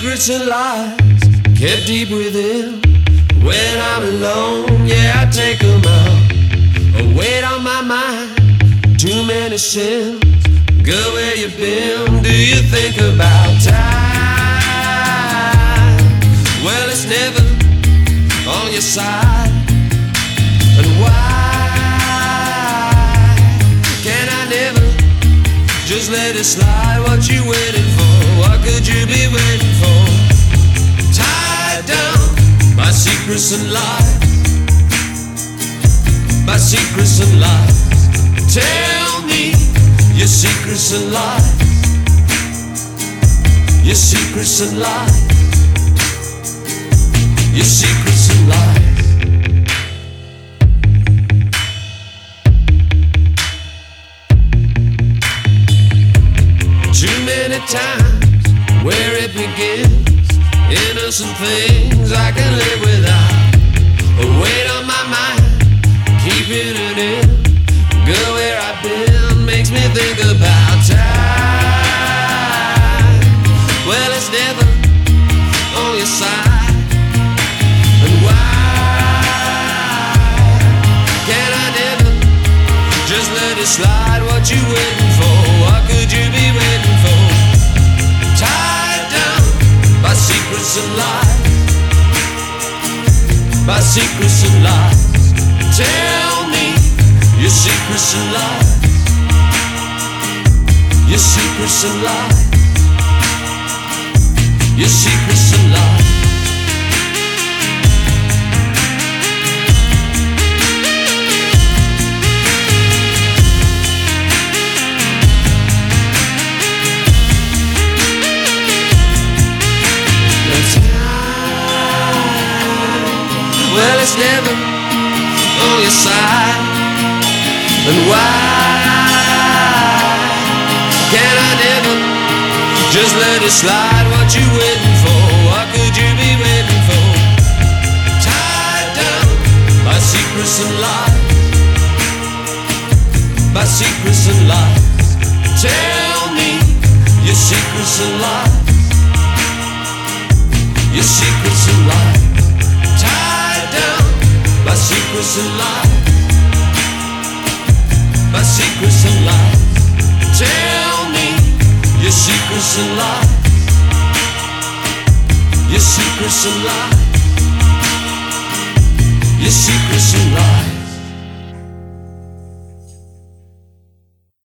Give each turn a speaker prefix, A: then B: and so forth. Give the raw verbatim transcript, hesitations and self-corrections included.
A: secrets and lies kept deep within. When I'm alone, yeah, I take them out. A weight on my mind, too many sins. Girl, where you been? Do you think about time? Well, it's never on your side. And why can I never just let it slide? What you waiting for? What could you be waiting for? Tied down by secrets and lies, by secrets and lies. Tell me your secrets and lies, your secrets and lies, your secrets and lies. Too many times where it begins, innocent things I can live without. A weight on my mind, keeping it in. Girl, where I've been makes me think about time. Well, it's never on your side. And why can I never just let it slide? What you waiting for? What could you be waiting for? Tied down by secrets and lies, by secrets and lies. Tell me your secrets and lies, your secrets and lies, your secrets and lies. Well, it's never on your side. And why can I never just let it slide? What you waiting for? What could you be waiting for? Tied down by secrets and lies, by secrets and lies. Tell me your secrets and lies, your secrets and lies. Tied down by secrets and lies, by secrets and lies. Tell me your secrets and lies, your secrets and lies, your secrets and lies.